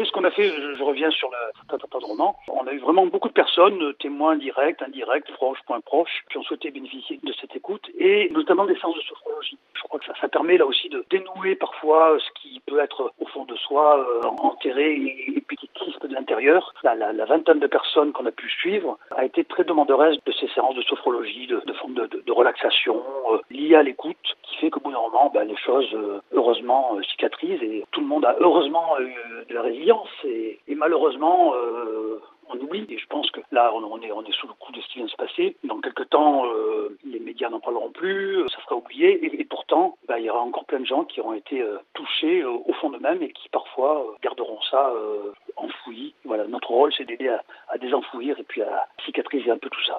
c'est ce qu'on a fait. Je reviens sur le roman. On a eu vraiment beaucoup de personnes, témoins directs, indirects, proches, point proches, qui ont souhaité bénéficier de cette écoute et notamment des séances de sophrologie. Je crois que ça permet là aussi de dénouer parfois ce qui peut être au fond de soi, enterré et puis qui crispe de l'intérieur. La vingtaine de personnes qu'on a pu suivre a été très demanderesse de ces séances de sophrologie, de formes de relaxation liées à l'écoute, qui fait qu'au bout d'un moment, les choses heureusement cicatrisent et tout le monde a heureusement de la résilience et malheureusement on oublie. Et je pense que là, on est sous le coup de ce qui vient de se passer. Dans quelques temps, les médias n'en parleront plus, ça sera oublié. Et pourtant, il y aura encore plein de gens qui auront été touchés au fond d'eux-mêmes et qui parfois garderont ça enfoui. Voilà, notre rôle, c'est d'aider à désenfouir et puis à cicatriser un peu tout ça.